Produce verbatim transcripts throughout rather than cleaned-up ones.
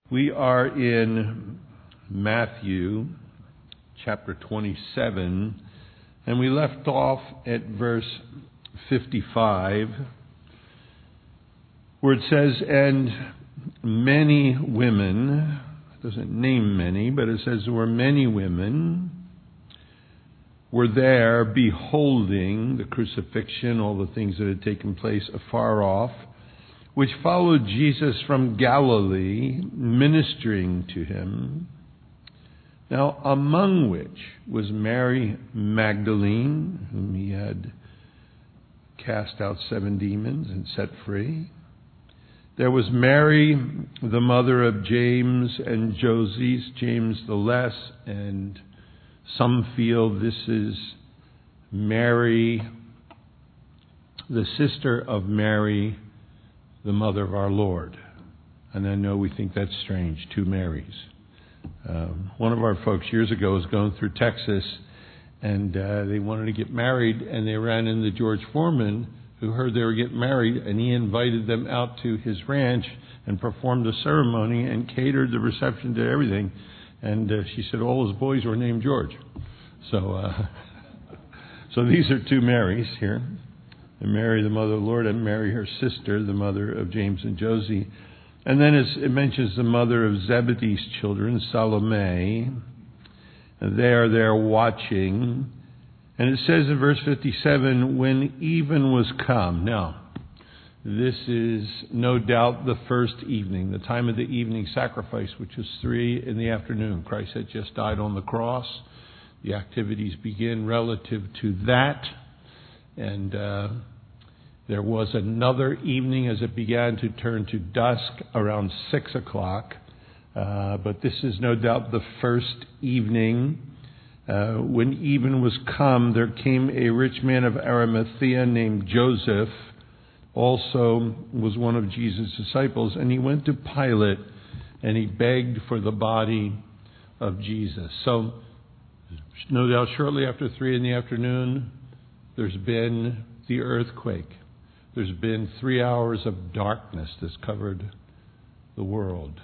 We are in Matthew chapter twenty-seven, and we left off at verse fifty-five, where it says, and many women, it doesn't name many, but it says there were many women, were there beholding the crucifixion, all the things that had taken place afar off, which followed Jesus from Galilee, ministering to him. Now, among which was Mary Magdalene, whom he had cast out seven demons and set free. There was Mary, the mother of James and Joses, James the Less, and some feel this is Mary, the sister of Mary, the mother of our Lord. And I know we think that's strange, two Marys. Um, one of our folks years ago was going through Texas, and uh, they wanted to get married, and they ran into George Foreman, who heard they were getting married, and he invited them out to his ranch and performed a ceremony and catered the reception, did everything. And uh, she said all his boys were named George. So, uh, so these are two Marys here. And Mary, the mother of the Lord, and Mary, her sister, the mother of James and Josie. And then as it mentions the mother of Zebedee's children, Salome. And they are there watching. And it says in verse fifty-seven, when even was come. Now, this is no doubt the first evening, the time of the evening sacrifice, which was three in the afternoon. Christ had just died on the cross. The activities begin relative to that. And uh, there was another evening as it began to turn to dusk around six o'clock. Uh, but this is no doubt the first evening. Uh, when even was come, there came a rich man of Arimathea named Joseph, also was one of Jesus' disciples, and he went to Pilate and he begged for the body of Jesus. So, no doubt shortly after three in the afternoon, there's been the earthquake. There's been three hours of darkness that's covered the world.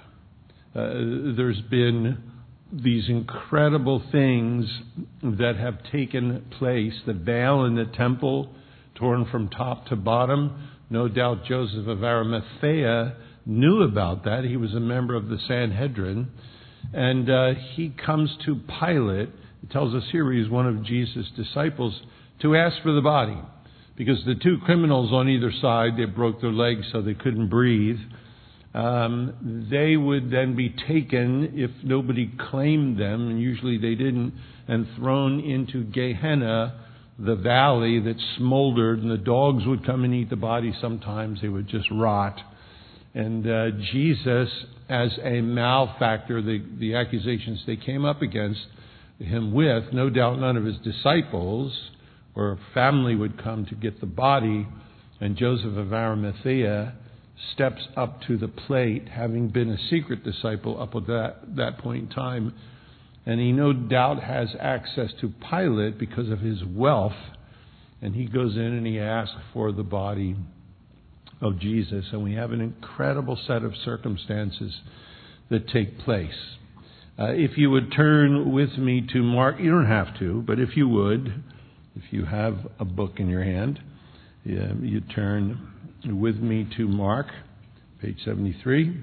Uh, there's been these incredible things that have taken place. The veil in the temple torn from top to bottom. No doubt Joseph of Arimathea knew about that. He was a member of the Sanhedrin. And uh, he comes to Pilate. It tells us here he's one of Jesus' disciples, to ask for the body. Because the two criminals on either side, they broke their legs so they couldn't breathe. Um, they would then be taken, if nobody claimed them, and usually they didn't, and thrown into Gehenna, the valley that smoldered, and the dogs would come and eat the body. Sometimes they would just rot. And uh, Jesus, as a malefactor, the, the accusations they came up against him with, no doubt none of his disciples or family would come to get the body, and Joseph of Arimathea steps up to the plate, having been a secret disciple up at that, that point in time. And he no doubt has access to Pilate because of his wealth. And he goes in and he asks for the body of Jesus. And we have an incredible set of circumstances that take place. Uh, if you would turn with me to Mark, you don't have to, but if you would, if you have a book in your hand, yeah, you turn with me to Mark, page seventy-three.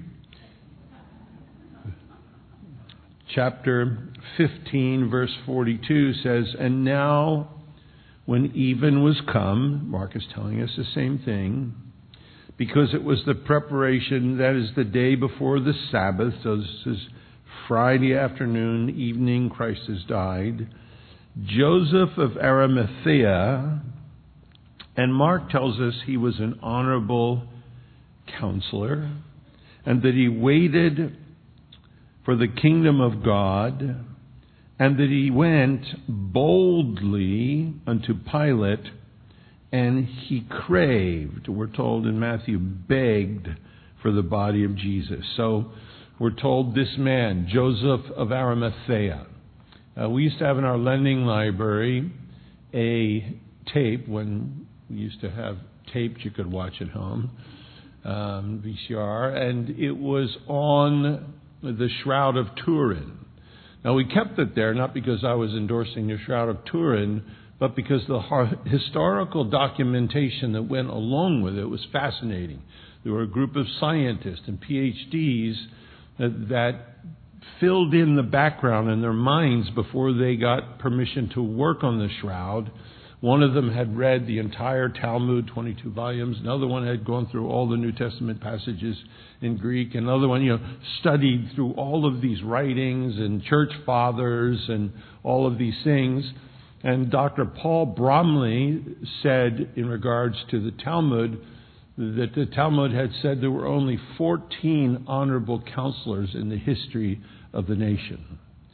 Chapter fifteen, verse forty-two says, and now when even was come, Mark is telling us the same thing, because it was the preparation, that is the day before the Sabbath, so this is Friday afternoon, evening, Christ has died. Joseph of Arimathea, and Mark tells us he was an honorable counselor, and that he waited for the kingdom of God, and that he went boldly unto Pilate, and he craved, we're told in Matthew, begged for the body of Jesus. So we're told this man, Joseph of Arimathea. Uh, we used to have in our lending library a tape, when we used to have tapes you could watch at home, um, V C R, and it was on the Shroud of Turin. Now, we kept it there not because I was endorsing the Shroud of Turin, but because the historical documentation that went along with it was fascinating. There were a group of scientists and P H Ds that, that filled in the background in their minds before they got permission to work on the shroud. One of them had read the entire Talmud, twenty-two volumes. Another one had gone through all the New Testament passages in Greek. Another one, you know, studied through all of these writings and church fathers and all of these things. And Doctor Paul Bromley said in regards to the Talmud that the Talmud had said there were only fourteen honorable counselors in the history of the nation.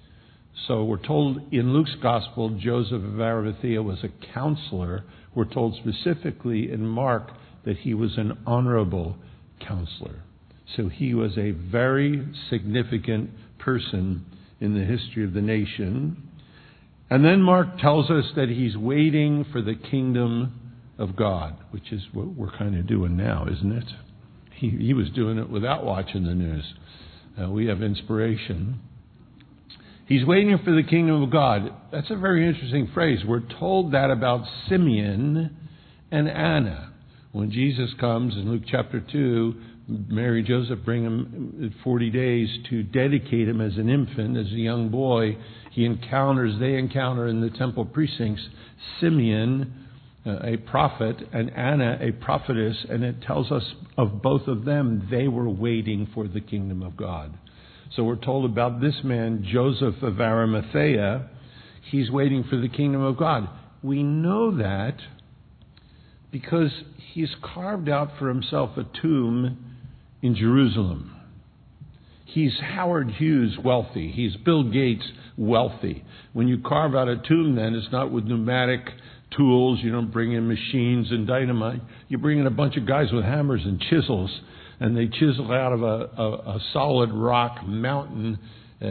So we're told in Luke's Gospel, Joseph of Arimathea was a counselor. We're told specifically in Mark that he was an honorable counselor. So he was a very significant person in the history of the nation. And then Mark tells us that he's waiting for the kingdom of God, which is what we're kind of doing now, isn't it? He, he was doing it without watching the news. Uh, we have inspiration. He's waiting for the kingdom of God. That's a very interesting phrase. We're told that about Simeon and Anna. When Jesus comes in Luke chapter two, Mary and Joseph bring him forty days to dedicate him as an infant, as a young boy. He encounters, they encounter in the temple precincts, Simeon, uh, a prophet, and Anna, a prophetess, and it tells us of both of them, they were waiting for the kingdom of God. So we're told about this man, Joseph of Arimathea. He's waiting for the kingdom of God. We know that because he's carved out for himself a tomb in Jerusalem. He's Howard Hughes wealthy. He's Bill Gates wealthy. When you carve out a tomb, then, it's not with pneumatic tools. You don't bring in machines and dynamite. You bring in a bunch of guys with hammers and chisels, and they chisel out of a, a, a solid rock mountain uh, a,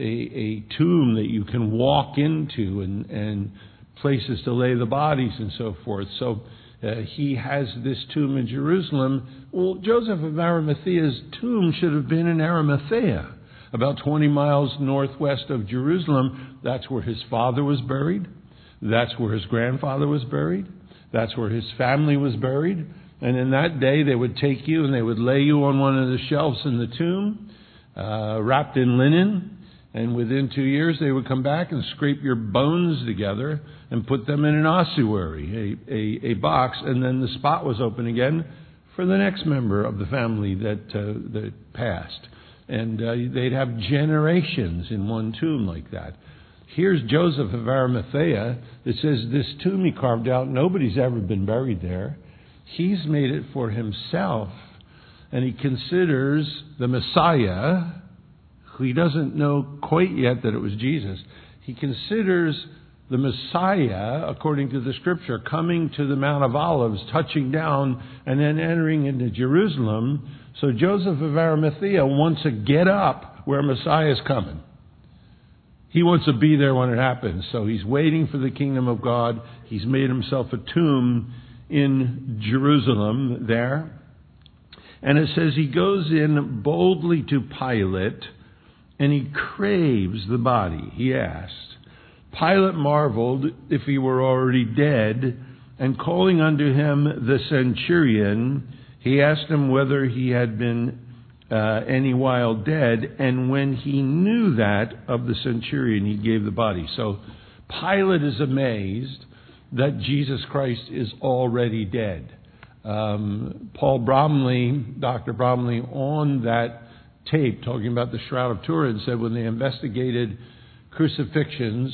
a tomb that you can walk into and, and places to lay the bodies and so forth. So uh, he has this tomb in Jerusalem. Well, Joseph of Arimathea's tomb should have been in Arimathea, about twenty miles northwest of Jerusalem. That's where his father was buried. That's where his grandfather was buried. That's where his family was buried. And in that day, they would take you and they would lay you on one of the shelves in the tomb, uh, wrapped in linen. And within two years, they would come back and scrape your bones together and put them in an ossuary, a, a, a box. And then the spot was open again for the next member of the family that, uh, that passed. And uh, they'd have generations in one tomb like that. Here's Joseph of Arimathea that says this tomb he carved out, nobody's ever been buried there. He's made it for himself, and he considers the Messiah, who he doesn't know quite yet that it was Jesus. He considers the Messiah, according to the Scripture, coming to the Mount of Olives, touching down, and then entering into Jerusalem. So Joseph of Arimathea wants to get up where Messiah is coming. He wants to be there when it happens. So he's waiting for the kingdom of God. He's made himself a tomb in Jerusalem there. And it says he goes in boldly to Pilate, and he craves the body. He asked. Pilate marveled if he were already dead, and calling unto him the centurion, he asked him whether he had been uh, any while dead. And when he knew that of the centurion, he gave the body. So Pilate is amazed that Jesus Christ is already dead. Um, Paul Bromley, Doctor Bromley, on that tape talking about the Shroud of Turin, said when they investigated crucifixions,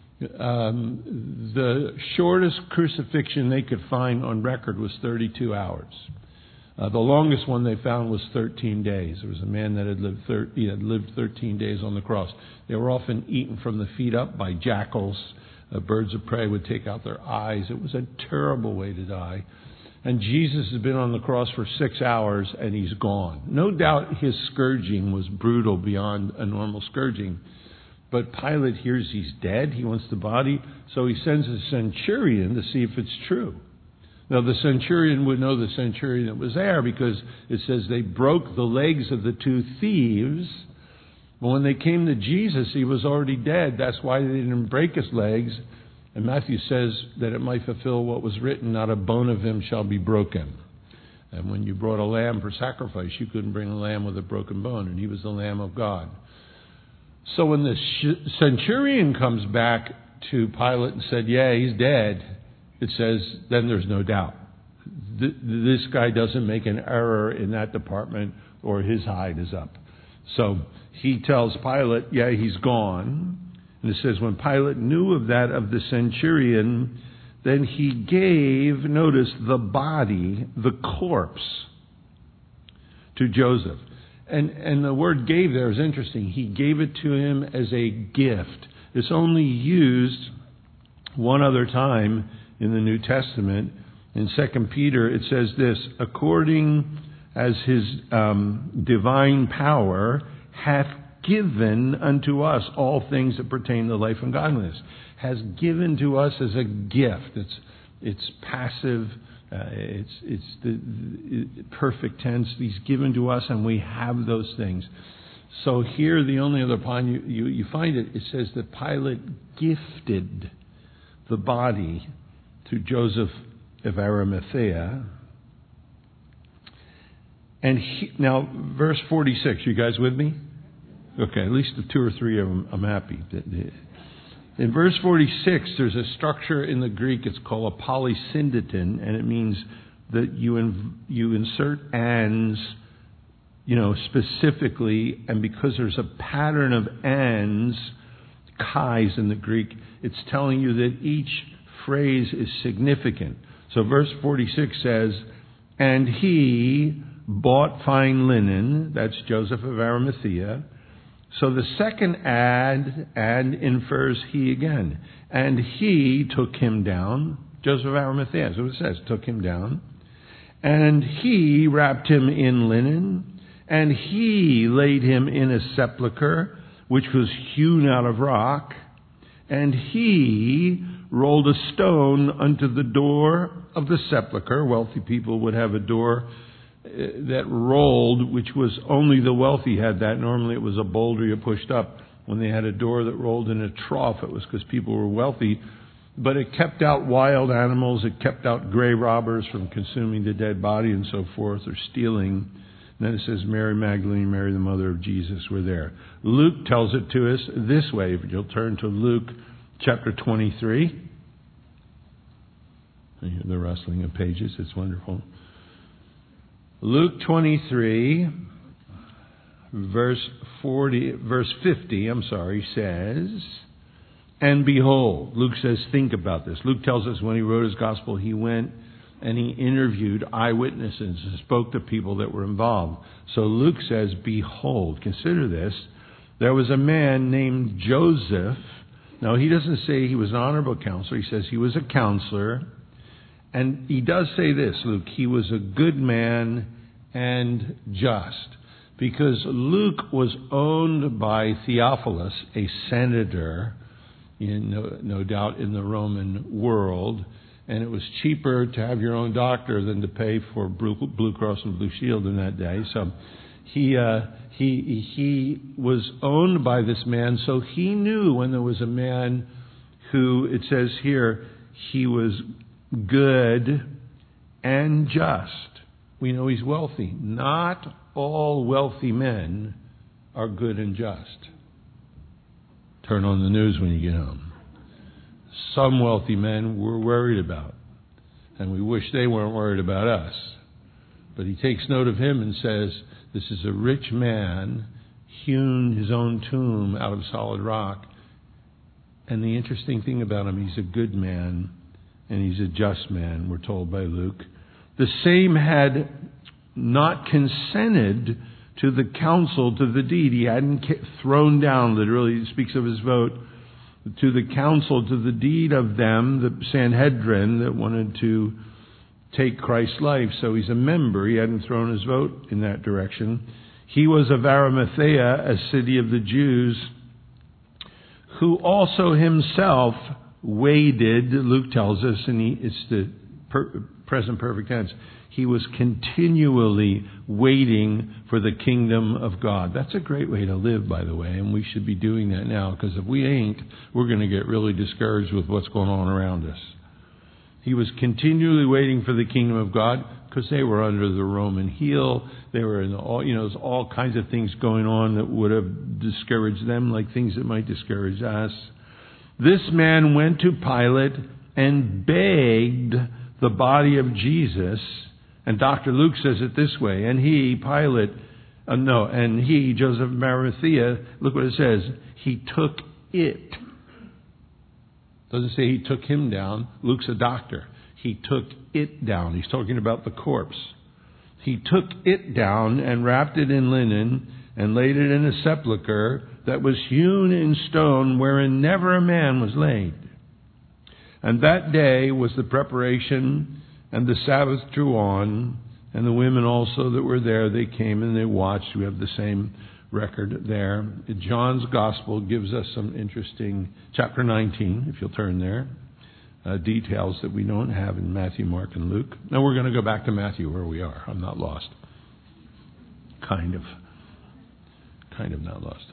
um, the shortest crucifixion they could find on record was thirty-two hours. Uh, the longest one they found was thirteen days. There was a man that had lived, thir- he had lived thirteen days on the cross. They were often eaten from the feet up by jackals. Uh, birds of prey would take out their eyes. It was a terrible way to die. And Jesus has been on the cross for six hours and he's gone. No doubt his scourging was brutal beyond a normal scourging. But Pilate hears he's dead. He wants the body. So he sends a centurion to see if it's true. Now the centurion would know the centurion that was there because it says they broke the legs of the two thieves But when they came to Jesus, he was already dead. That's why they didn't break his legs. And Matthew says that it might fulfill what was written, not a bone of him shall be broken. And when you brought a lamb for sacrifice, you couldn't bring a lamb with a broken bone. And he was the Lamb of God. So when the centurion comes back to Pilate and said, yeah, he's dead, it says, then there's no doubt. This guy doesn't make an error in that department, or his hide is up. So he tells Pilate, yeah, he's gone. And it says, when Pilate knew of that of the centurion, then he gave, notice, the body, the corpse, to Joseph. And, and the word gave there is interesting. He gave it to him as a gift. It's only used one other time in the New Testament. In Second Peter, it says this, according as his um, divine power hath given unto us all things that pertain to life and godliness. Has given to us as a gift. It's it's passive. Uh, it's it's the, the perfect tense. He's given to us, and we have those things. So here, the only other time you, you, you find it, it says that Pilate gifted the body to Joseph of Arimathea. And he, now, verse forty-six, you guys with me? Okay, at least the two or three of them, I'm happy. In verse forty-six, there's a structure in the Greek, it's called a polysyndeton, and it means that you in, you insert ands, you know, specifically, and because there's a pattern of ands, kais in the Greek, it's telling you that each phrase is significant. So verse forty-six says, and he bought fine linen, that's Joseph of Arimathea. So the second and, and infers he again. And he took him down, Joseph of Arimathea, so it says, took him down. And he wrapped him in linen, and he laid him in a sepulchre, which was hewn out of rock. And he rolled a stone unto the door of the sepulchre. Wealthy people would have a door that rolled, which was only the wealthy had that. Normally it was a boulder you pushed up. When they had a door that rolled in a trough, it was because people were wealthy. But it kept out wild animals. It kept out grave robbers from consuming the dead body and so forth, or stealing. And then it says Mary Magdalene, Mary the mother of Jesus were there. Luke tells it to us this way. If you'll turn to Luke chapter twenty-three. I hear the rustling of pages. It's wonderful. Luke twenty-three, verse forty, verse fifty, I'm sorry, says, and behold, Luke says, think about this. Luke tells us when he wrote his gospel, he went and he interviewed eyewitnesses and spoke to people that were involved. So Luke says, behold, consider this, there was a man named Joseph. Now, he doesn't say he was an honorable counselor. He says he was a counselor. And he does say this, Luke, he was a good man and just. Because Luke was owned by Theophilus, a senator, in, no, no doubt in the Roman world. And it was cheaper to have your own doctor than to pay for Blue Cross and Blue Shield in that day. So he, uh, he, he was owned by this man. So he knew when there was a man who, it says here, he was good and just. We know he's wealthy. Not all wealthy men are good and just. Turn on the news when you get home. Some wealthy men we're worried about, and we wish they weren't worried about us. But he takes note of him and says, this is a rich man, hewn his own tomb out of solid rock. And the interesting thing about him, he's a good man, and he's a just man, we're told by Luke. The same had not consented to the counsel, to the deed. He hadn't thrown down, literally, he speaks of his vote, to the counsel, to the deed of them, the Sanhedrin, that wanted to take Christ's life. So he's a member. He hadn't thrown his vote in that direction. He was of Arimathea, a city of the Jews, who also himself waited, Luke tells us, and he, it's the per, present perfect tense, He was continually waiting for the kingdom of God. That's a great way to live, by the way, and we should be doing that now, because if we ain't, we're going to get really discouraged with what's going on around us. He was continually waiting for the kingdom of God because they were under the Roman heel. They were in all, you know, there's all kinds of things going on that would have discouraged them, like things that might discourage us. This man went to Pilate and begged the body of Jesus. And Doctor Luke says it this way, and he, Pilate, uh, no, and he, Joseph of Arimathea, look what it says, he took it. Doesn't say he took him down. Luke's a doctor. He took it down. He's talking about the corpse. He took it down and wrapped it in linen and laid it in a sepulchre that was hewn in stone wherein never a man was laid. And that day was the preparation, and the Sabbath drew on, and the women also that were there, they came and they watched. We have the same record there. John's Gospel gives us some interesting, chapter nineteen, if you'll turn there, uh, details that we don't have in Matthew, Mark, and Luke. Now we're going to go back to Matthew where we are. I'm not lost. Kind of. Kind of not lost.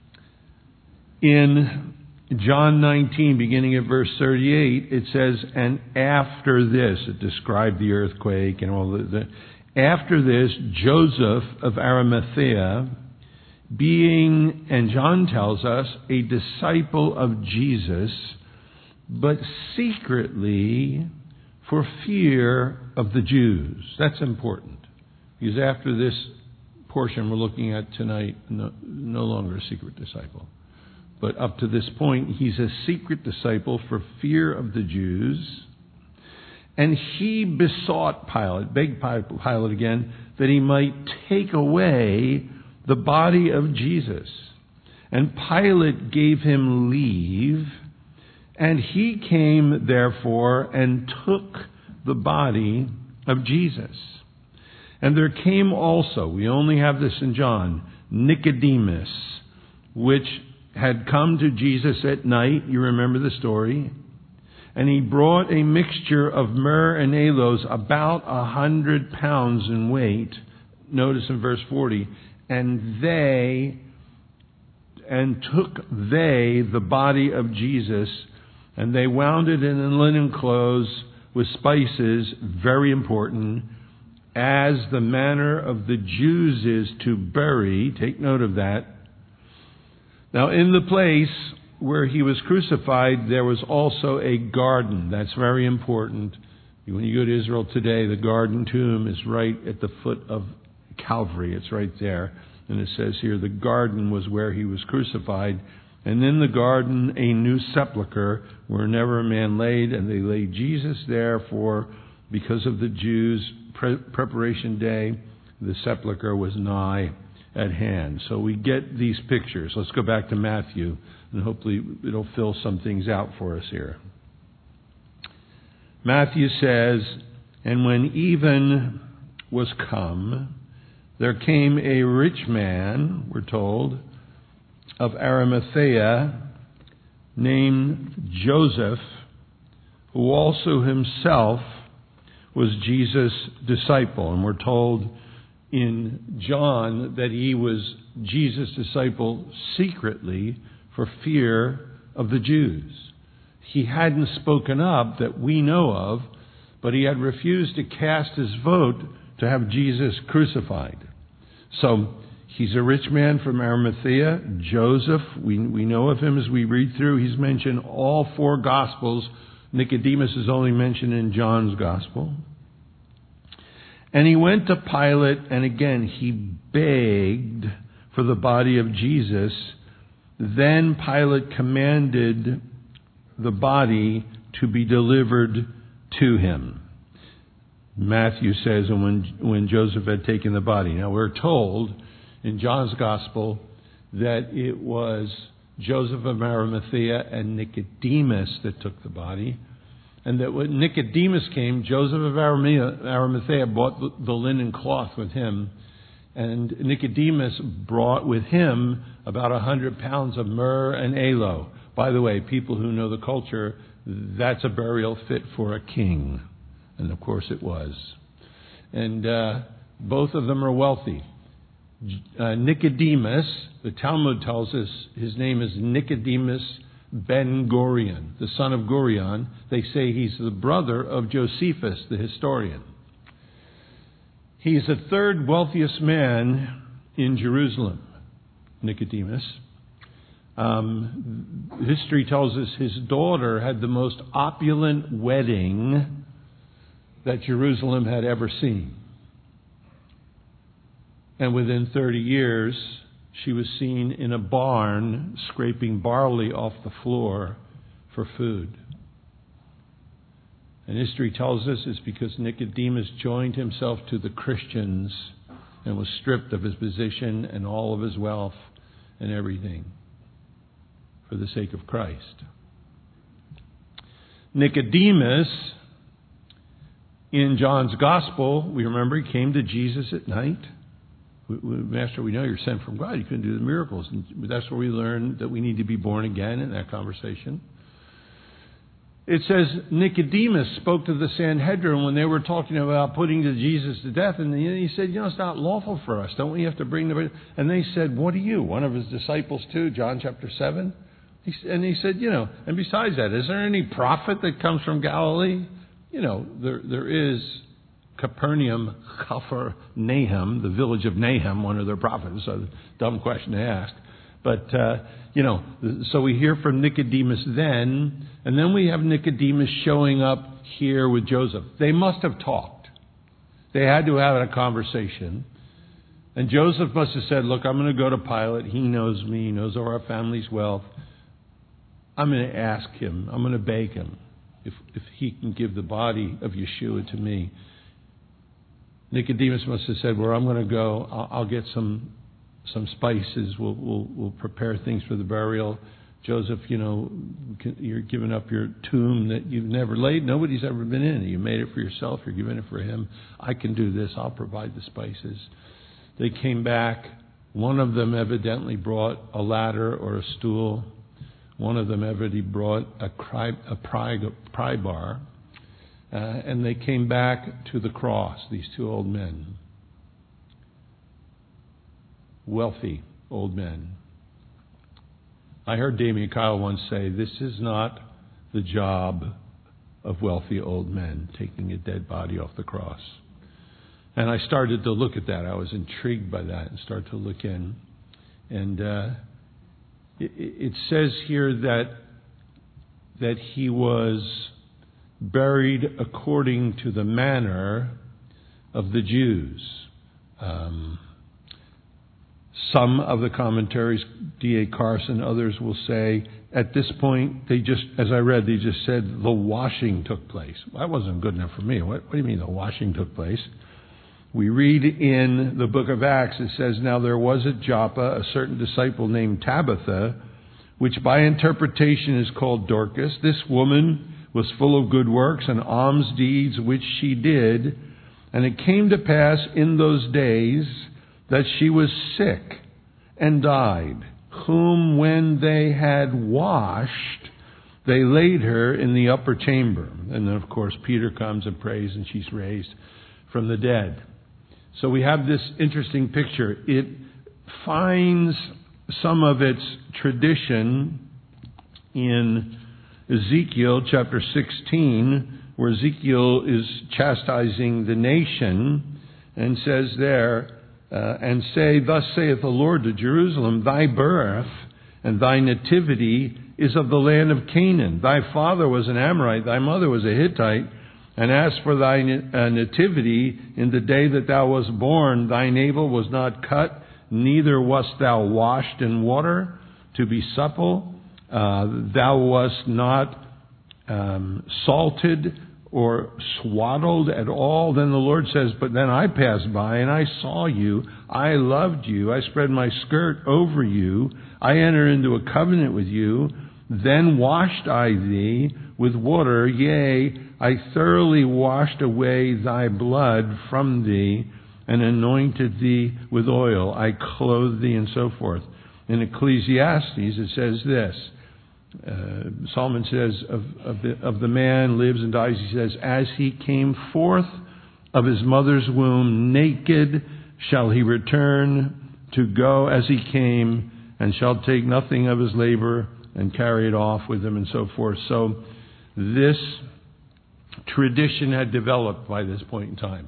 In John nineteen, beginning at verse thirty-eight, it says, and after this, it described the earthquake and all the, the after this, Joseph of Arimathea, being, and John tells us, a disciple of Jesus, but secretly for fear of the Jews. That's important. Because after this portion we're looking at tonight, no, no longer a secret disciple. But up to this point, he's a secret disciple for fear of the Jews. And he besought Pilate, begged Pilate again, that he might take away the body of Jesus. And Pilate gave him leave, and he came, therefore, and took the body of Jesus. And there came also, we only have this in John, Nicodemus, which had come to Jesus at night. You remember the story. And he brought a mixture of myrrh and aloes, about a hundred pounds in weight. Notice in verse forty. And they, and took they the body of Jesus, and they wound it in linen clothes with spices, very important, as the manner of the Jews is to bury. Take note of that. Now, in the place where he was crucified, there was also a garden. That's very important. When you go to Israel today, the garden tomb is right at the foot of Calvary. It's right there. And it says here, the garden was where he was crucified. And in the garden, a new sepulchre where never a man laid. And they laid Jesus there for, because of the Jews' pre- preparation day, the sepulchre was nigh at hand. So we get these pictures. Let's go back to Matthew, and hopefully it'll fill some things out for us here. Matthew says, and when even was come, there came a rich man, we're told, of Arimathea, named Joseph, who also himself was Jesus' disciple. And we're told in John that he was Jesus' disciple secretly for fear of the Jews. He hadn't spoken up that we know of, but he had refused to cast his vote to have Jesus crucified. So he's a rich man from Arimathea. Joseph, we, we know of him as we read through. He's mentioned all four Gospels. Nicodemus is only mentioned in John's Gospel. And he went to Pilate, and again he begged for the body of Jesus. Then Pilate commanded the body to be delivered to him. Matthew says, and when, when Joseph had taken the body. Now we're told in John's Gospel that it was Joseph of Arimathea and Nicodemus that took the body. And that when Nicodemus came, Joseph of Arimathea brought the linen cloth with him. And Nicodemus brought with him about a hundred pounds of myrrh and aloe. By the way, people who know the culture, that's a burial fit for a king. And of course it was. and uh, both of them are wealthy. Uh, Nicodemus, the Talmud tells us his name is Nicodemus ben Gurion, the son of Gurion. They say he's the brother of Josephus, the historian. He's the third wealthiest man in Jerusalem, Nicodemus. Um, history tells us his daughter had the most opulent wedding that Jerusalem had ever seen. And within thirty years, she was seen in a barn scraping barley off the floor for food. And history tells us it's because Nicodemus joined himself to the Christians and was stripped of his position and all of his wealth and everything for the sake of Christ. Nicodemus, in John's Gospel, we remember he came to Jesus at night. Master, we know you're sent from God. You couldn't do the miracles. And that's where we learn that we need to be born again in that conversation. It says Nicodemus spoke to the Sanhedrin when they were talking about putting to Jesus to death. And he said, you know, it's not lawful for us. Don't we have to bring the... And they said, what are you? One of his disciples too, John chapter seven. He, and he said, you know, and besides that, is there any prophet that comes from Galilee? You know, there there is Capernaum, Kafar Nahum, the village of Nahum, one of their prophets. So, dumb question to ask. But, uh, you know, so we hear from Nicodemus then, and then we have Nicodemus showing up here with Joseph. They must have talked. They had to have a conversation. And Joseph must have said, look, I'm going to go to Pilate. He knows me. He knows our family's wealth. I'm going to ask him. I'm going to beg him if, if he can give the body of Yeshua to me. Nicodemus must have said, well, I'm going to go. I'll, I'll get some some spices. We'll, we'll, we'll prepare things for the burial. Joseph, you know, you're giving up your tomb that you've never laid. Nobody's ever been in. You made it for yourself. You're giving it for him. I can do this. I'll provide the spices. They came back. One of them evidently brought a ladder or a stool. One of them evidently brought a, cry, a pry, pry bar. Uh, and they came back to the cross, these two old men. Wealthy old men. I heard Damien Kyle once say, this is not the job of wealthy old men, taking a dead body off the cross. And I started to look at that. I was intrigued by that and started to look in. And uh, it, it says here that that he was buried according to the manner of the Jews. Um, some of the commentaries, D A Carson, others will say, at this point, they just, as I read, they just said the washing took place. That wasn't good enough for me. What, what do you mean the washing took place? We read in the book of Acts, it says, now there was at Joppa a certain disciple named Tabitha, which by interpretation is called Dorcas. This woman was full of good works and alms deeds which she did. And it came to pass in those days that she was sick and died, whom when they had washed, they laid her in the upper chamber. And then, of course, Peter comes and prays, and she's raised from the dead. So we have this interesting picture. It finds some of its tradition in Ezekiel chapter sixteen, where Ezekiel is chastising the nation and says there, uh, and say, thus saith the Lord to Jerusalem, thy birth and thy nativity is of the land of Canaan. Thy father was an Amorite, thy mother was a Hittite. And as for thy nativity, in the day that thou wast born, thy navel was not cut, neither wast thou washed in water to be supple. Uh, thou wast not um, salted or swaddled at all. Then the Lord says, but then I passed by and I saw you. I loved you. I spread my skirt over you. I entered into a covenant with you. Then washed I thee with water. Yea, I thoroughly washed away thy blood from thee and anointed thee with oil. I clothed thee, and so forth. In Ecclesiastes it says this. Uh, Solomon says of, of, the, of the man lives and dies, he says, as he came forth of his mother's womb. Naked shall he return to go as he came, and shall take nothing of his labor and carry it off with him, and so forth. So this tradition had developed by this point in time.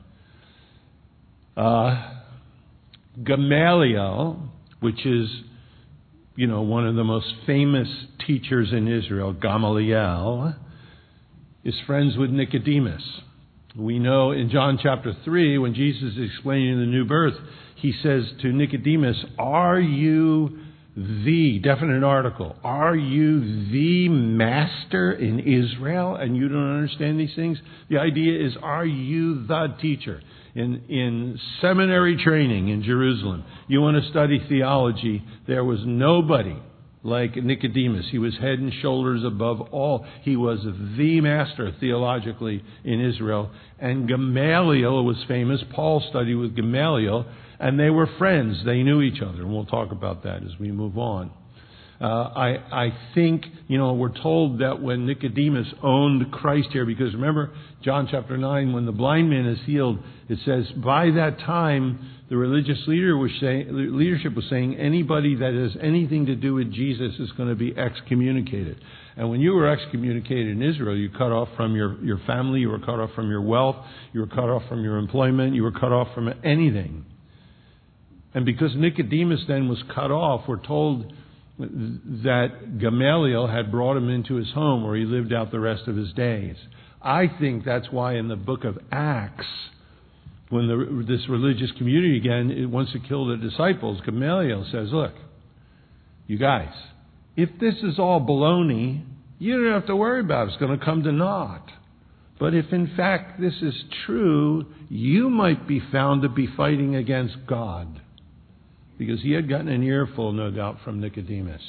Uh, Gamaliel, which is, you know, one of the most famous teachers in Israel, Gamaliel, is friends with Nicodemus. We know in John chapter three, when Jesus is explaining the new birth, he says to Nicodemus, are you the, definite article, are you the master in Israel and you don't understand these things? The idea is, are you the teacher? In, in seminary training in Jerusalem, you want to study theology, there was nobody like Nicodemus. He was head and shoulders above all. He was the master theologically in Israel. And Gamaliel was famous. Paul studied with Gamaliel, and they were friends. They knew each other, and we'll talk about that as we move on. Uh, I, I think, you know, we're told that when Nicodemus owned Christ here, because remember, John chapter nine, when the blind man is healed, it says, by that time, the religious leader was saying, leadership was saying, anybody that has anything to do with Jesus is going to be excommunicated. And when you were excommunicated in Israel, you cut off from your, your family, you were cut off from your wealth, you were cut off from your employment, you were cut off from anything. And because Nicodemus then was cut off, we're told that Gamaliel had brought him into his home where he lived out the rest of his days. I think that's why in the book of Acts, when the, this religious community again it wants to kill the disciples, Gamaliel says, look, you guys, if this is all baloney, you don't have to worry about it. It's going to come to naught. But if in fact this is true, you might be found to be fighting against God. Because he had gotten an earful, no doubt, from Nicodemus.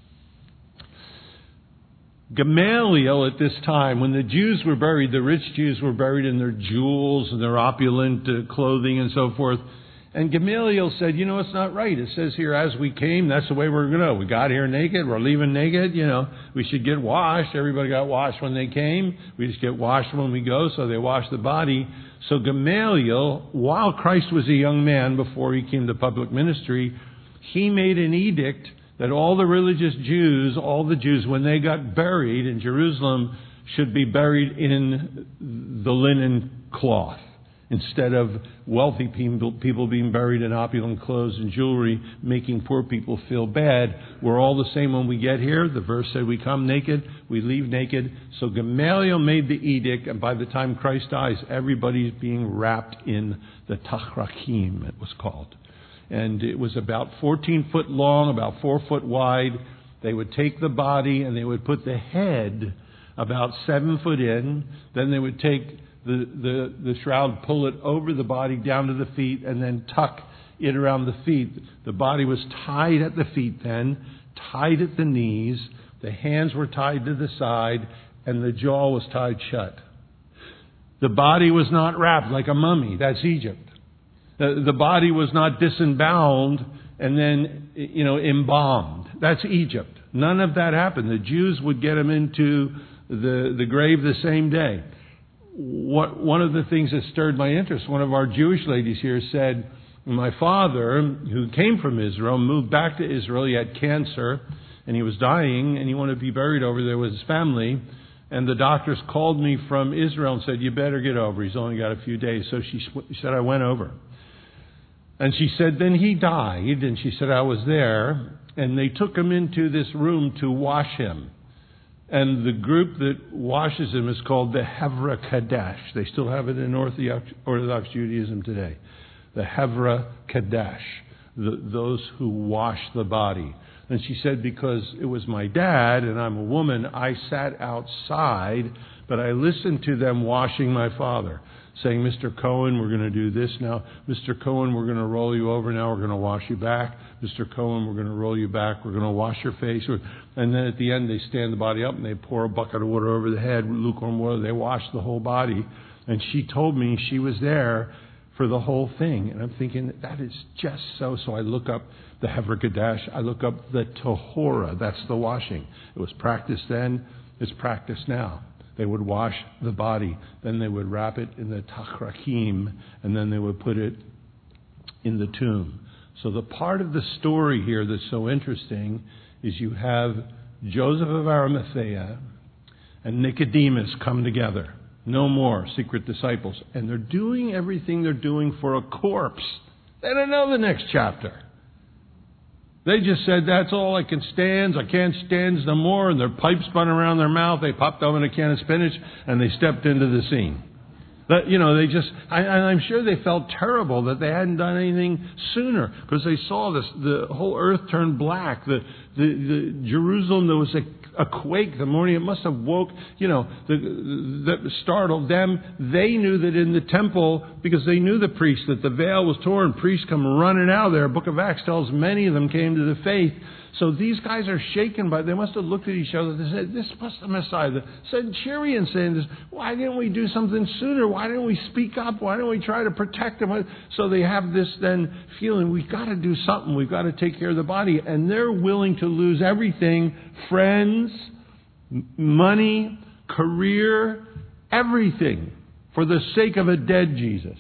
Gamaliel at this time, when the Jews were buried, the rich Jews were buried in their jewels and their opulent uh, clothing and so forth. And Gamaliel said, you know, it's not right. It says here, as we came, that's the way we're going to go. We got here naked. We're leaving naked. You know, we should get washed. Everybody got washed when they came. We just get washed when we go. So they washed the body. So Gamaliel, while Christ was a young man before he came to public ministry, he made an edict that all the religious Jews, all the Jews, when they got buried in Jerusalem, should be buried in the linen cloth. Instead of wealthy people, people being buried in opulent clothes and jewelry, making poor people feel bad. We're all the same when we get here. The verse said we come naked, we leave naked. So Gamaliel made the edict, and by the time Christ dies, everybody's being wrapped in the tachrakim, it was called. And it was about fourteen foot long, about four foot wide. They would take the body and they would put the head about seven foot in. Then they would take The, the, the shroud, pull it over the body down to the feet, and then tuck it around the feet. The body was tied at the feet then, tied at the knees. The hands were tied to the side, and the jaw was tied shut. The body was not wrapped like a mummy. That's Egypt. The, the body was not disemboweled and then, you know, embalmed. That's Egypt. None of that happened. The Jews would get him into the, the grave the same day. What, one of the things that stirred my interest, one of our Jewish ladies here said, my father, who came from Israel, moved back to Israel. He had cancer, and he was dying, and he wanted to be buried over there with his family. And the doctors called me from Israel and said, you better get over. He's only got a few days. So she said, I went over. And she said, then he died. And she said, I was there. And they took him into this room to wash him. And the group that washes him is called the Hevra Kadesh. They still have it in Orthodox Judaism today. The Hevra Kadesh, the, those who wash the body. And she said, because it was my dad and I'm a woman, I sat outside, but I listened to them washing my father, saying, Mister Cohen, we're going to do this now. Mister Cohen, we're going to roll you over now. We're going to wash you back. Mister Cohen, we're going to roll you back. We're going to wash your face. And then at the end, they stand the body up and they pour a bucket of water over the head, lukewarm water. They wash the whole body. And she told me she was there for the whole thing. And I'm thinking, that is just so. So I look up the Hevra Kadesh. I look up the Tahora. That's the washing. It was practiced then. It's practiced now. They would wash the body. Then they would wrap it in the tachrachim, and then they would put it in the tomb. So the part of the story here that's so interesting is you have Joseph of Arimathea and Nicodemus come together. No more secret disciples. And they're doing everything they're doing for a corpse. They don't know the next chapter. They just said, that's all I can stand. I can't stand no more. And their pipe spun around their mouth. They popped open a can of spinach and they stepped into the scene. But, you know, they just, I, and I'm sure they felt terrible that they hadn't done anything sooner, because they saw this, the whole earth turn black. The, the, the Jerusalem, there was a, a quake the morning. It must have woke, you know, the, that startled them. They knew that in the temple, because they knew the priests, that the veil was torn. Priests come running out of there. Book of Acts tells many of them came to the faith. So these guys are shaken by, they must have looked at each other. They said, this must the Messiah. The centurion saying this, why didn't we do something sooner? Why didn't we speak up? Why didn't we try to protect him? So they have this then feeling, we've got to do something. We've got to take care of the body. And they're willing to lose everything, friends, money, career, everything, for the sake of a dead Jesus.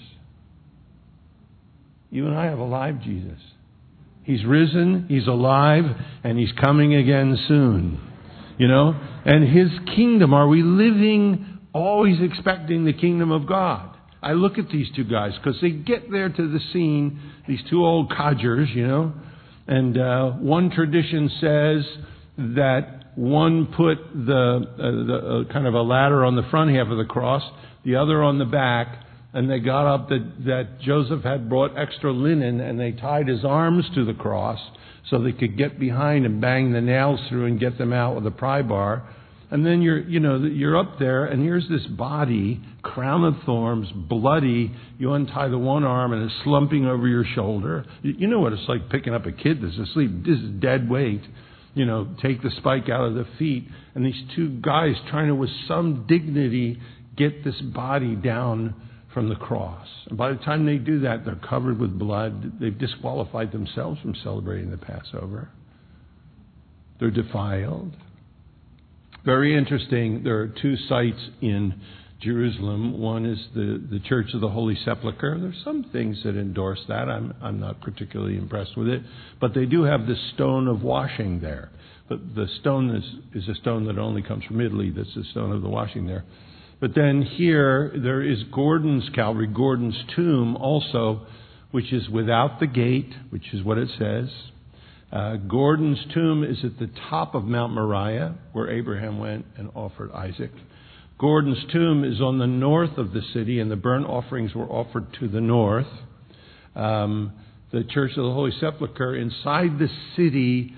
You and I have a live Jesus. He's risen, He's alive, and He's coming again soon. You know? And His kingdom, are we living always expecting the kingdom of God? I look at these two guys, because they get there to the scene, these two old codgers, you know? And uh, one tradition says that one put the, uh, the uh, kind of a ladder on the front half of the cross, the other on the back, and they got up that, that Joseph had brought extra linen, and they tied his arms to the cross so they could get behind and bang the nails through and get them out with a pry bar. And then you're, you know, you're up there, and here's this body, crown of thorns, bloody. You untie the one arm, and it's slumping over your shoulder. You know what it's like picking up a kid that's asleep. This is dead weight. You know, take the spike out of the feet. And these two guys trying to, with some dignity, get this body down from the cross. And by the time they do that, they're covered with blood. They've disqualified themselves from celebrating the Passover. They're defiled. Very interesting. There are two sites in Jerusalem. One is the, the Church of the Holy Sepulchre. There's some things that endorse that. I'm, I'm not particularly impressed with it. But they do have the stone of washing there. But the stone is, is a stone that only comes from Italy. That's the stone of the washing there. But then here, there is Gordon's Calvary, Gordon's tomb also, which is without the gate, which is what it says. Uh, Gordon's tomb is at the top of Mount Moriah, where Abraham went and offered Isaac. Gordon's tomb is on the north of the city, and the burnt offerings were offered to the north. Um, the Church of the Holy Sepulchre inside the city,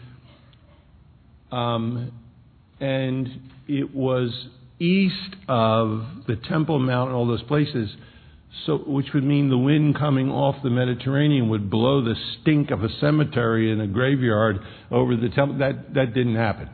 um, and it was east of the Temple Mount and all those places, so which would mean the wind coming off the Mediterranean would blow the stink of a cemetery and a graveyard over the temple. That that didn't happen.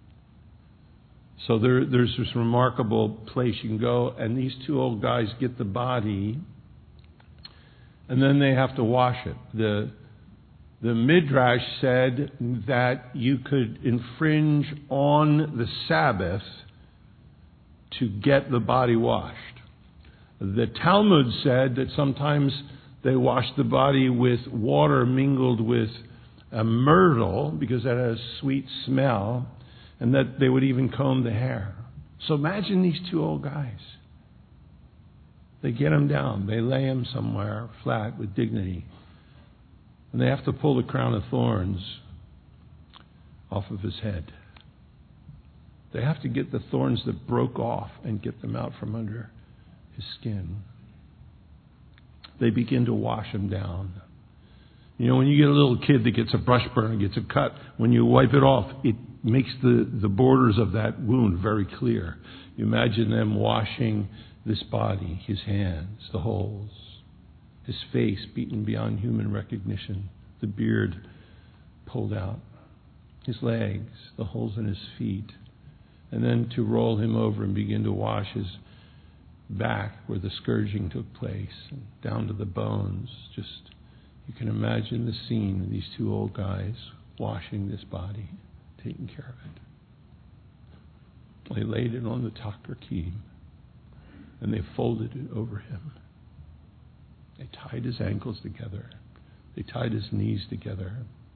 So there, there's this remarkable place you can go, and these two old guys get the body, and then they have to wash it. The the Midrash said that you could infringe on the Sabbath to get the body washed. The Talmud said that sometimes they washed the body with water mingled with a myrtle, because that has a sweet smell, and that they would even comb the hair. So imagine these two old guys. They get him down. They lay him somewhere flat with dignity. And they have to pull the crown of thorns off of his head. They have to get the thorns that broke off and get them out from under his skin. They begin to wash him down. You know, when you get a little kid that gets a brush burn and gets a cut, when you wipe it off, it makes the, the borders of that wound very clear. You imagine them washing this body, his hands, the holes, his face beaten beyond human recognition, the beard pulled out, his legs, the holes in his feet. And then to roll him over and begin to wash his back where the scourging took place, and down to the bones. Just, you can imagine the scene of these two old guys washing this body, taking care of it. They laid it on the takrakim, and they folded it over him. They tied his ankles together. They tied his knees together,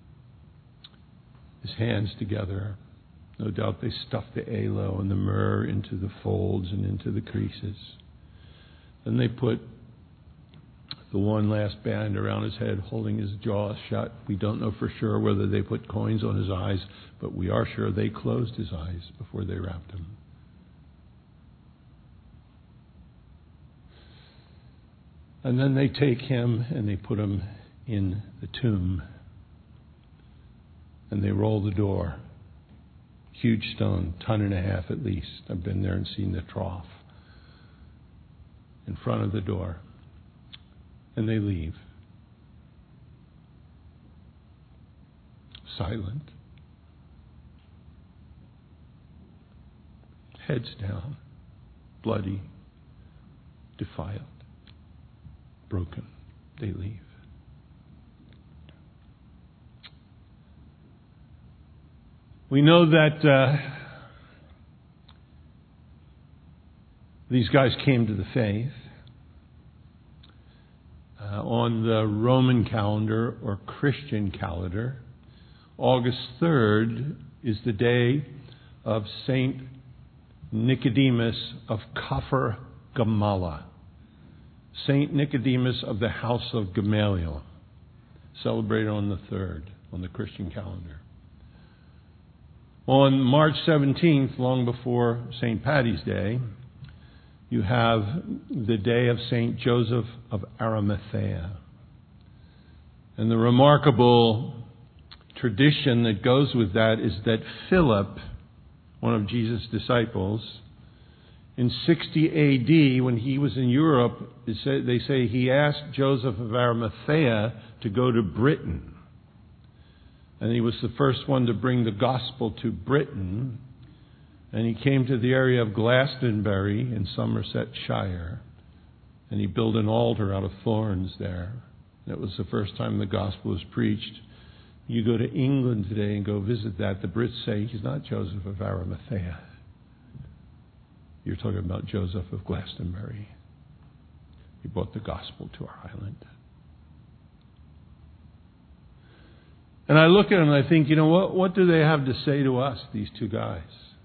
his hands together. No doubt they stuffed the aloe and the myrrh into the folds and into the creases. Then they put the one last band around his head, holding his jaws shut. We don't know for sure whether they put coins on his eyes, but we are sure they closed his eyes before they wrapped him. And then they take him and they put him in the tomb. And they roll the door. Huge stone, ton and a half at least. I've been there and seen the trough. In front of the door. And they leave. Silent. Heads down. Bloody. Defiled. Broken. They leave. We know that uh, these guys came to the faith. Uh, on the Roman calendar or Christian calendar, August third is the day of Saint Nicodemus of Kafr Gamala. Saint Nicodemus of the house of Gamaliel, celebrated on the third on the Christian calendar. On March seventeenth, long before Saint Paddy's Day, you have the day of Saint Joseph of Arimathea. And the remarkable tradition that goes with that is that Philip, one of Jesus' disciples, in sixty A D, when he was in Europe, they say he asked Joseph of Arimathea to go to Britain. And he was the first one to bring the gospel to Britain. And he came to the area of Glastonbury in Somersetshire. And he built an altar out of thorns there. That was the first time the gospel was preached. You go to England today and go visit that. The Brits say he's not Joseph of Arimathea. You're talking about Joseph of Glastonbury. He brought the gospel to our island. And I look at them and I think, you know, what, what do they have to say to us, these two guys?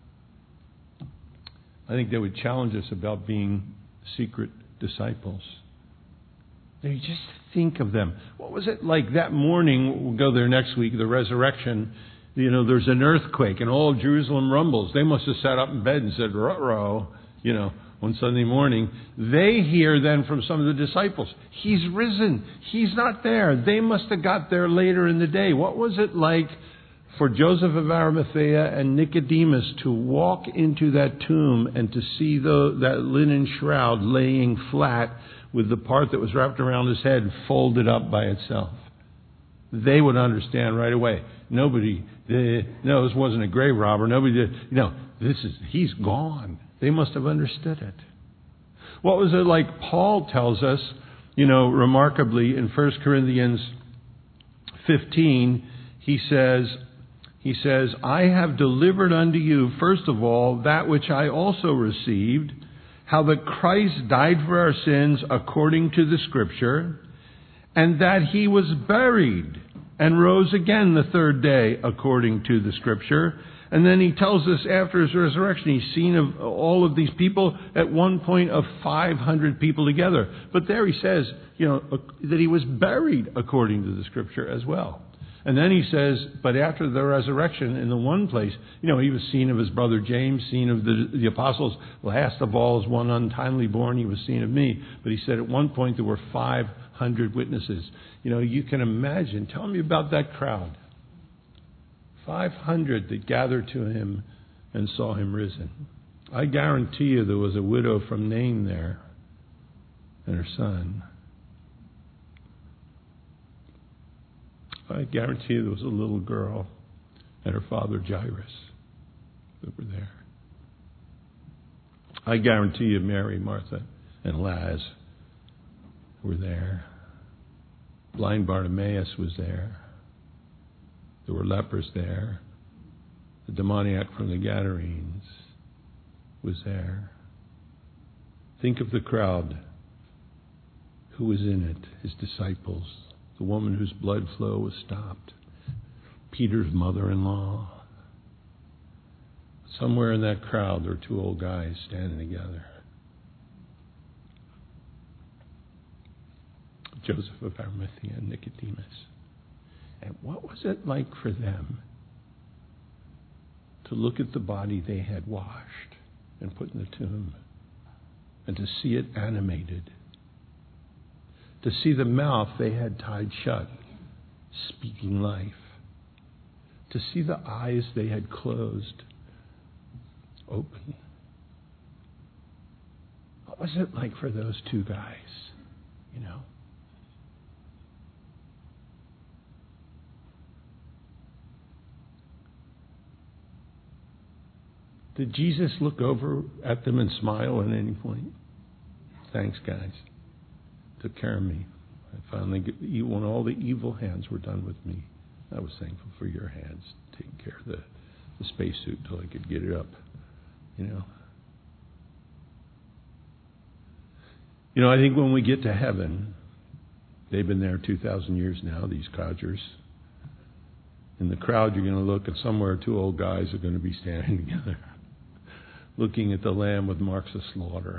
I think they would challenge us about being secret disciples. They just think of them. What was it like that morning? We'll go there next week, the resurrection. You know, there's an earthquake and all Jerusalem rumbles. They must have sat up in bed and said, ruh-roh, you know, on Sunday morning. They hear then from some of the disciples, he's risen. He's not there. They must have got there later in the day. What was it like for Joseph of Arimathea and Nicodemus to walk into that tomb and to see the, that linen shroud laying flat with the part that was wrapped around his head folded up by itself? They would understand right away. Nobody, they, no, this wasn't a grave robber. Nobody did. You know, this is, he's gone. They must have understood it. What was it like? Paul tells us, you know, remarkably in First Corinthians fifteen, he says, he says, I have delivered unto you, first of all, that which I also received, how that Christ died for our sins according to the Scripture, and that he was buried and rose again the third day according to the Scripture. And then he tells us after his resurrection, he's seen of all of these people at one point of five hundred people together. But there he says, you know, that he was buried according to the Scripture as well. And then he says, but after the resurrection, in the one place, you know, he was seen of his brother James, seen of the, the apostles. Last of all, as one untimely born, he was seen of me. But he said at one point there were five hundred witnesses. You know, you can imagine. Tell me about that crowd. five hundred that gathered to him and saw him risen. I guarantee you there was a widow from Nain there and her son. I guarantee you there was a little girl and her father Jairus that were there. I guarantee you Mary, Martha, and Laz were there. Blind Bartimaeus was there. There were lepers there. The demoniac from the Gadarenes. was there. Think of the crowd who was in it, his disciples, the woman whose blood flow was stopped, Peter's mother-in-law. Somewhere in that crowd, there were two old guys standing together. Joseph of Arimathea and Nicodemus. And what was it like for them to look at the body they had washed and put in the tomb, and to see it animated, to see the mouth they had tied shut speaking life, to see the eyes they had closed open? What was it like for those two guys, you know? Did Jesus look over at them and smile at any point? Thanks, guys. Took care of me. I finally, when all the evil hands were done with me, I was thankful for your hands taking care of the, the spacesuit till I could get it up. You know. You know, I think when we get to heaven, they've been there two thousand years now, these codgers. In the crowd, you're going to look, and somewhere two old guys are going to be standing together, looking at the Lamb with marks of slaughter,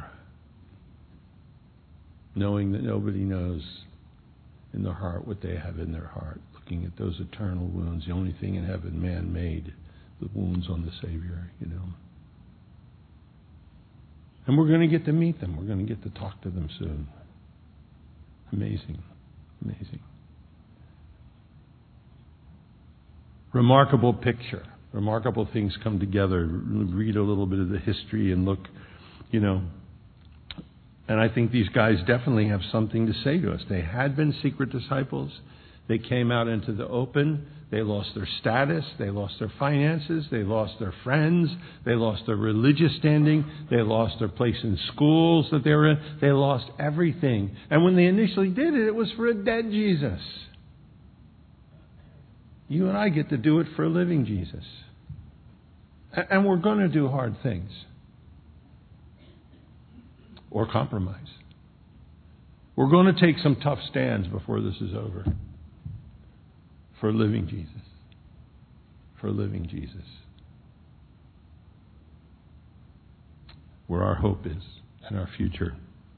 knowing that nobody knows in their heart what they have in their heart, looking at those eternal wounds, the only thing in heaven man made, the wounds on the Savior, you know. And we're going to get to meet them. We're going to get to talk to them soon. Amazing. Amazing. Remarkable picture. Remarkable things come together. Read a little bit of the history and look, you know. And I think these guys definitely have something to say to us. They had been secret disciples. They came out into the open. They lost their status. They lost their finances. They lost their friends. They lost their religious standing. They lost their place in schools that they were in. They lost everything. And when they initially did it, it was for a dead Jesus. You and I get to do it for a living Jesus. And we're going to do hard things. Or compromise. We're going to take some tough stands before this is over. For a living Jesus. For a living Jesus. Where our hope is and our future.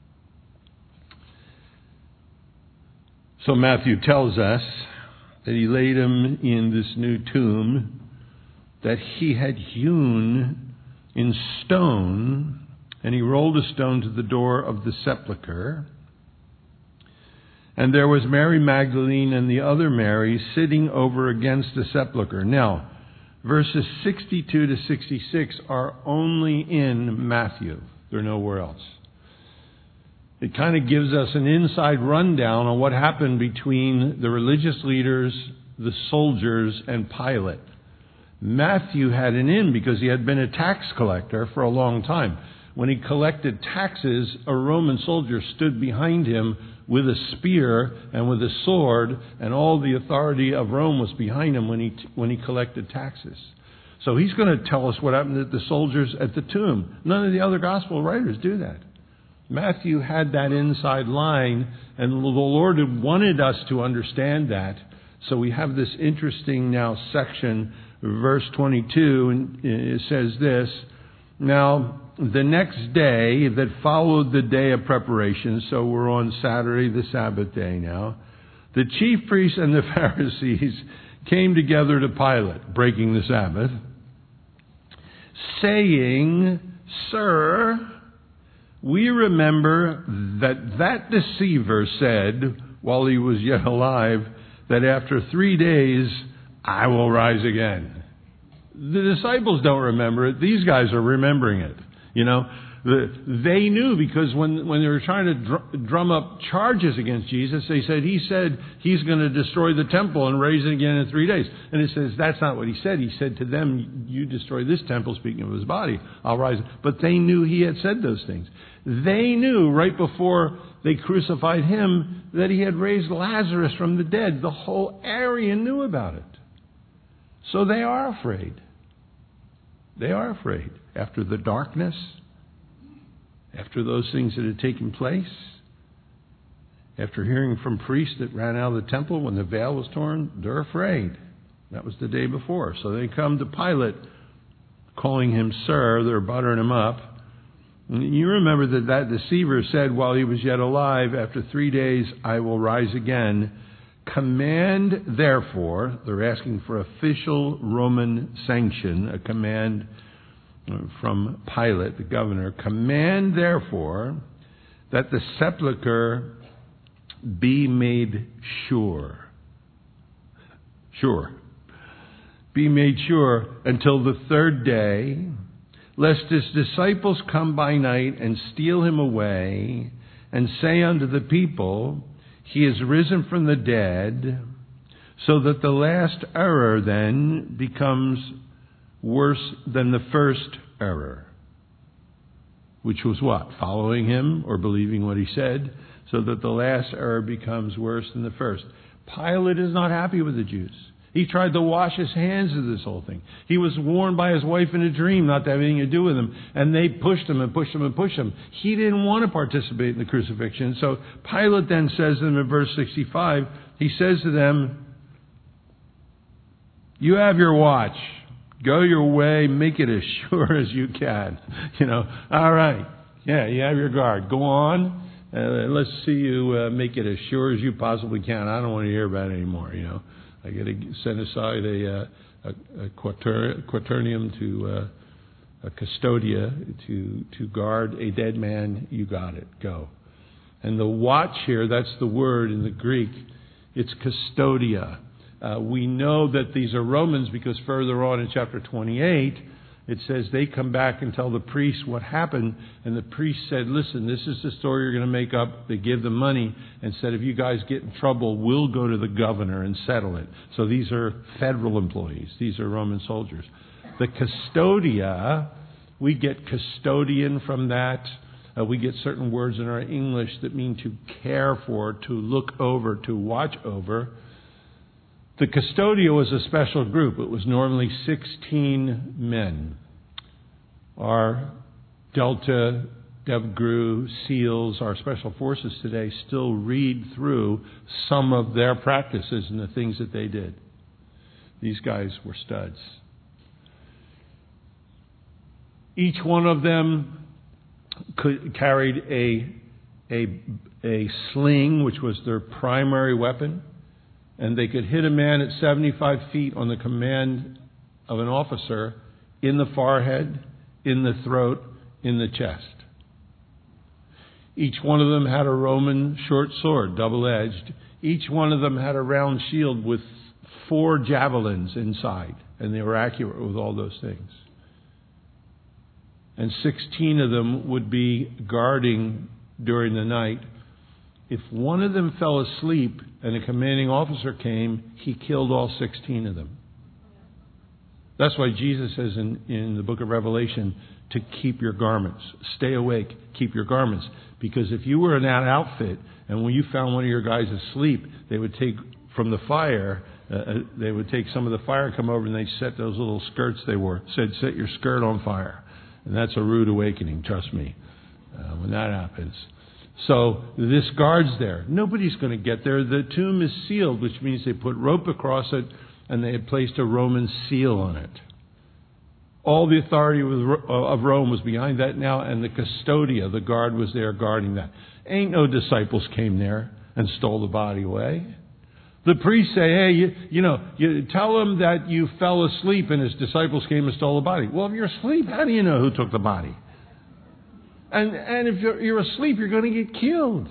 So Matthew tells us that he laid him in this new tomb that he had hewn in stone, and he rolled a stone to the door of the sepulchre. And there was Mary Magdalene and the other Mary sitting over against the sepulchre. Now, verses sixty-two to sixty-six are only in Matthew. They're nowhere else. It kind of gives us an inside rundown on what happened between the religious leaders, the soldiers, and Pilate. Matthew had an in because he had been a tax collector for a long time. When he collected taxes, a Roman soldier stood behind him with a spear and with a sword, and all the authority of Rome was behind him when he when he collected taxes. So he's going to tell us what happened to the soldiers at the tomb. None of the other gospel writers do that. Matthew had that inside line, and the Lord had wanted us to understand that. So we have this interesting now section, verse twenty-two, and it says this: Now, the next day that followed the day of preparation, so we're on Saturday, the Sabbath day now, the chief priests and the Pharisees came together to Pilate, breaking the Sabbath, saying, Sir, we remember that that deceiver said, while he was yet alive, that after three days I will rise again. The disciples don't remember it. These guys are remembering it. You know, the, they knew because when, when they were trying to dr- drum up charges against Jesus, they said, he said he's going to destroy the temple and raise it again in three days. And it says that's not what he said. He said to them, you destroy this temple, speaking of his body, I'll rise. But they knew he had said those things. They knew right before they crucified him that he had raised Lazarus from the dead. The whole area knew about it. So they are afraid. They are afraid. After the darkness, after those things that had taken place, after hearing from priests that ran out of the temple when the veil was torn, they're afraid. That was the day before. So they come to Pilate, calling him sir. They're buttering him up. And you remember that that deceiver said while he was yet alive, after three days I will rise again. Command, therefore, they're asking for official Roman sanction, a command from Pilate, the governor. Command, therefore, that the sepulchre be made sure. Sure. Be made sure until the third day, lest his disciples come by night and steal him away, and say unto the people, He is risen from the dead, so that the last error then becomes worse than the first error. Which was what? Following him or believing what he said, so that the last error becomes worse than the first. Pilate is not happy with the Jews. He tried to wash his hands of this whole thing. He was warned by his wife in a dream not to have anything to do with him. And they pushed him and pushed him and pushed him. He didn't want to participate in the crucifixion. So Pilate then says to them in verse sixty-five, he says to them, you have your watch. Go your way. Make it as sure as you can. You know, all right. Yeah, you have your guard. Go on. Uh, let's see you uh, make it as sure as you possibly can. I don't want to hear about it anymore, you know. I got to set aside a, uh, a, a quater, quaternium to uh, a custodia to to guard a dead man. You got it. Go. And the watch here, that's the word in the Greek. It's custodia. Uh, we know that these are Romans because further on in chapter twenty-eight, it says they come back and tell the priest what happened. And the priest said, listen, this is the story you're going to make up. They give them money and said, if you guys get in trouble, we'll go to the governor and settle it. So these are federal employees. These are Roman soldiers. The custodia, we get custodian from that. Uh, we get certain words in our English that mean to care for, to look over, to watch over. The custodia was a special group. It was normally sixteen men. Our Delta, DevGru, SEALs, our special forces today still read through some of their practices and the things that they did. These guys were studs. Each one of them could, carried a, a, a sling, which was their primary weapon. And they could hit a man at seventy-five feet on the command of an officer in the forehead, in the throat, in the chest. Each one of them had a Roman short sword, double-edged. Each one of them had a round shield with four javelins inside. And they were accurate with all those things. And sixteen of them would be guarding during the night. If one of them fell asleep and a commanding officer came, he killed all sixteen of them. That's why Jesus says in, in the book of Revelation to keep your garments. Stay awake, keep your garments. Because if you were in that outfit and when you found one of your guys asleep, they would take from the fire, uh, they would take some of the fire, come over and they'd set those little skirts they wore. Said, set your skirt on fire. And that's a rude awakening, trust me, uh, when that happens. So this guard's there. Nobody's going to get there. The tomb is sealed, which means they put rope across it and they had placed a Roman seal on it. All the authority of Rome was behind that now, and the custodia, the guard, was there guarding that. Ain't no disciples came there and stole the body away. The priests say, hey, you, you know, you tell him that you fell asleep and his disciples came and stole the body. Well, if you're asleep, how do you know who took the body? And and if you're, you're asleep, you're going to get killed.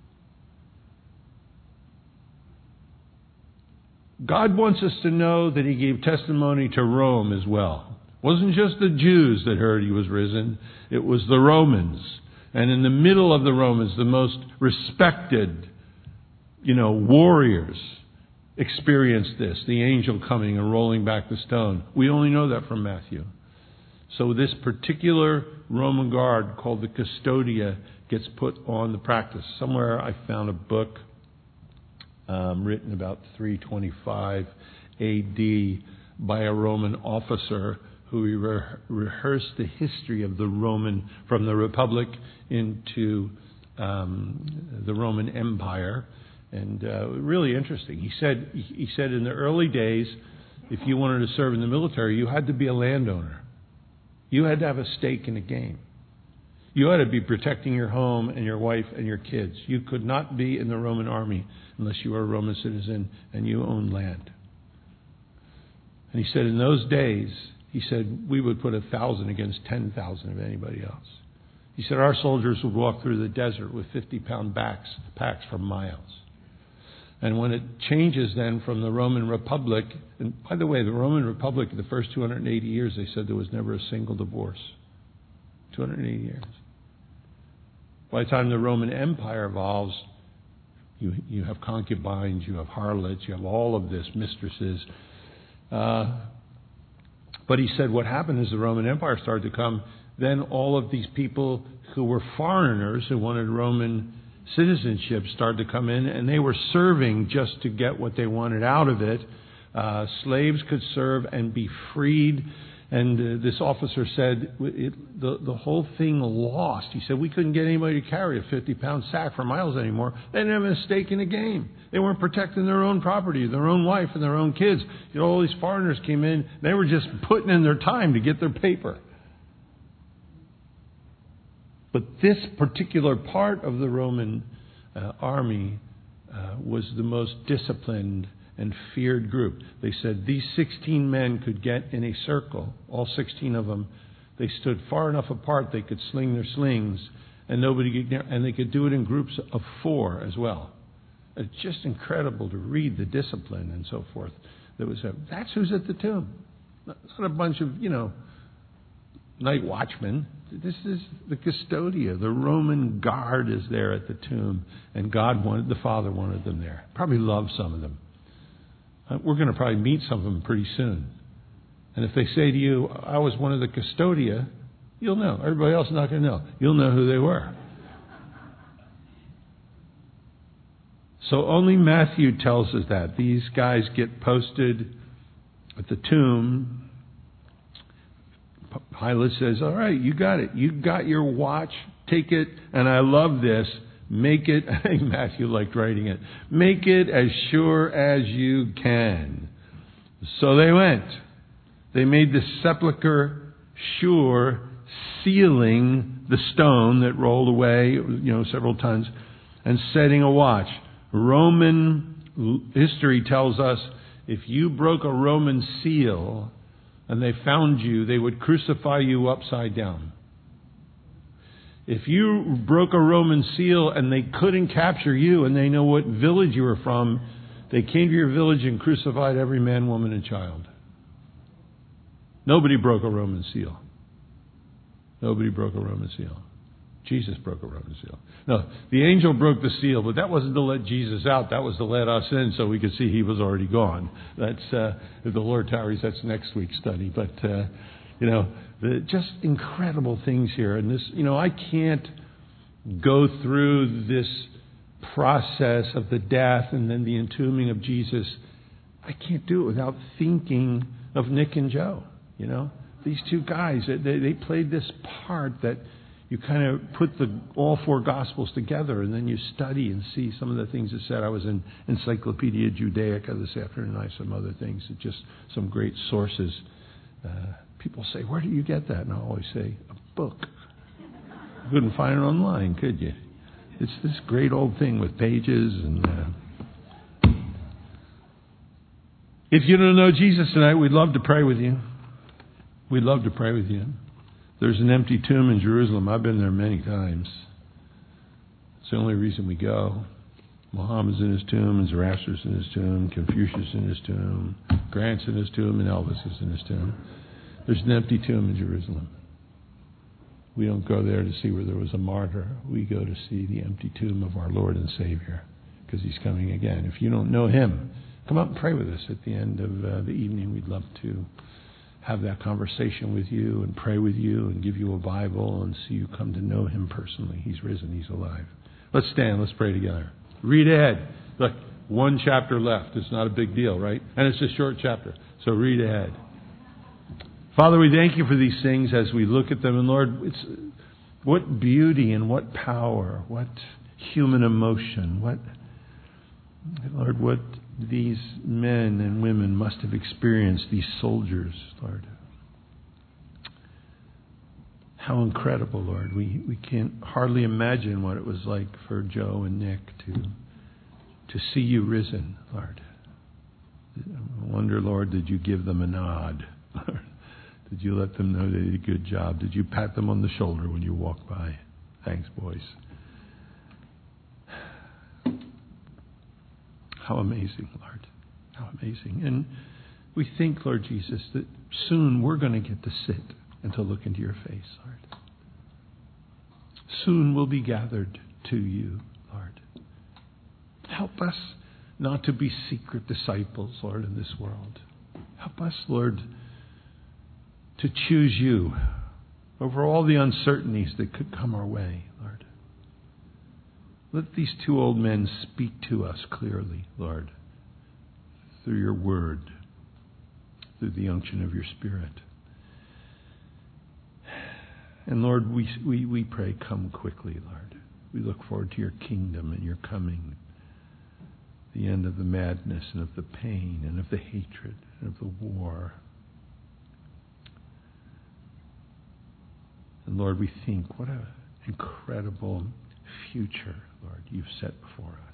God wants us to know that He gave testimony to Rome as well. It wasn't just the Jews that heard He was risen. It was the Romans. And in the middle of the Romans, the most respected, you know, warriors experienced this. The angel coming and rolling back the stone. We only know that from Matthew. So this particular Roman guard called the custodia gets put on the practice. Somewhere I found a book um, written about three twenty-five A D by a Roman officer who re- rehearsed the history of the Roman, from the Republic into um, the Roman Empire. And uh, really interesting. He said, he said in the early days, if you wanted to serve in the military, you had to be a landowner. You had to have a stake in the game. You had to be protecting your home and your wife and your kids. You could not be in the Roman army unless you were a Roman citizen and you owned land. And he said in those days, he said, we would put a thousand against ten thousand of anybody else. He said our soldiers would walk through the desert with fifty-pound packs, packs for miles. And when it changes then from the Roman Republic, and by the way, the Roman Republic, the first two hundred eighty years, they said there was never a single divorce. two hundred eighty years. By the time the Roman Empire evolves, you, you have concubines, you have harlots, you have all of this, mistresses. Uh, but he said what happened as the Roman Empire started to come, then all of these people who were foreigners who wanted Roman citizenship started to come in, and they were serving just to get what they wanted out of it. Uh, slaves could serve and be freed. And uh, this officer said it, the, the whole thing lost. He said we couldn't get anybody to carry a fifty-pound sack for miles anymore. They didn't have a stake in the game. They weren't protecting their own property, their own wife and their own kids. You know, all these foreigners came in. They were just putting in their time to get their paper. But this particular part of the Roman uh, army uh, was the most disciplined and feared group. They said these sixteen men could get in a circle, all sixteen of them. They stood far enough apart they could sling their slings, and nobody could near, and they could do it in groups of four as well. It's just incredible to read the discipline and so forth. There was a, that's who's at the tomb. Not a bunch of, you know, night watchmen. This is the custodia. The Roman guard is there at the tomb, and God wanted, the Father wanted them there. Probably loved some of them. We're going to probably meet some of them pretty soon. And if they say to you, I was one of the custodia, you'll know. Everybody else is not going to know. You'll know who they were. So only Matthew tells us that. These guys get posted at the tomb. Pilate says, all right, you got it. You got your watch. Take it. And I love this. Make it, I think Matthew liked writing it, make it as sure as you can. So they went. They made the sepulchre sure, sealing the stone that rolled away, you know, several tons, and setting a watch. Roman history tells us if you broke a Roman seal and they found you, they would crucify you upside down. If you broke a Roman seal and they couldn't capture you and they know what village you were from, they came to your village and crucified every man, woman, and child. Nobody broke a Roman seal. Nobody broke a Roman seal. Jesus broke a Roman seal. No, the angel broke the seal, but that wasn't to let Jesus out. That was to let us in so we could see he was already gone. That's, uh, if the Lord tarries, that's next week's study. But, uh, you know, the, just incredible things here. And this, you know, I can't go through this process of the death and then the entombing of Jesus. I can't do it without thinking of Nick and Joe. You know, these two guys, they, they played this part that you kind of put the all four Gospels together and then you study and see some of the things it said. I was in Encyclopedia Judaica this afternoon. I some other things, just some great sources. Uh, people say, where do you get that? And I always say, a book. You couldn't find it online, could you? It's this great old thing with pages. And uh, if you don't know Jesus tonight, we'd love to pray with you. We'd love to pray with you. There's an empty tomb in Jerusalem. I've been there many times. It's the only reason we go. Muhammad's in his tomb, and Zoroaster's in his tomb, Confucius in his tomb, Grant's in his tomb, and Elvis is in his tomb. There's an empty tomb in Jerusalem. We don't go there to see where there was a martyr. We go to see the empty tomb of our Lord and Savior, because he's coming again. If you don't know him, come up and pray with us at the end of uh, the evening. We'd love to have that conversation with you and pray with you and give you a Bible and see you come to know him personally. He's risen. He's alive. Let's stand. Let's pray together. Read ahead. Look, one chapter left. It's not a big deal, right? And it's a short chapter. So read ahead. Father, we thank you for these things as we look at them. And Lord, it's what beauty and what power, what human emotion, what, Lord, what these men and women must have experienced, these soldiers, Lord. How incredible, Lord. We we can't hardly imagine what it was like for Joe and Nick to to see you risen, Lord. I wonder, Lord, did you give them a nod? Did you let them know they did a good job? Did you pat them on the shoulder when you walked by? Thanks, boys. How amazing, Lord. How amazing. And we think, Lord Jesus, that soon we're going to get to sit and to look into your face, Lord. Soon we'll be gathered to you, Lord. Help us not to be secret disciples, Lord, in this world. Help us, Lord, to choose you over all the uncertainties that could come our way, Lord. Let these two old men speak to us clearly, Lord, through your word, through the unction of your Spirit. And Lord, we, we, we pray, come quickly, Lord. We look forward to your kingdom and your coming, the end of the madness and of the pain and of the hatred and of the war. And Lord, we think, what an incredible future, Lord, you've set before us.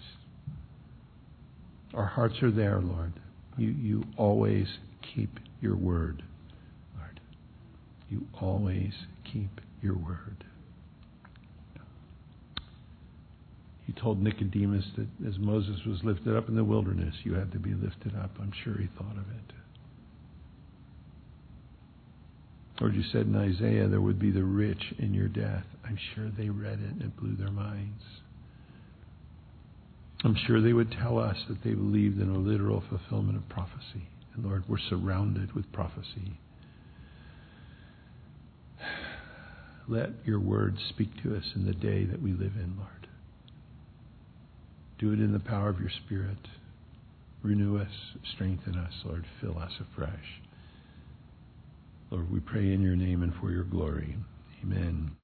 Our hearts are there, Lord. You, you always keep your word, Lord. You always keep your word. You told Nicodemus that as Moses was lifted up in the wilderness, you had to be lifted up. I'm sure he thought of it. Lord, you said in Isaiah there would be the rich in your death. I'm sure they read it and it blew their minds. I'm sure they would tell us that they believed in a literal fulfillment of prophecy. And Lord, we're surrounded with prophecy. Let your word speak to us in the day that we live in, Lord. Do it in the power of your Spirit. Renew us, strengthen us, Lord. Fill us afresh. Lord, we pray in your name and for your glory. Amen.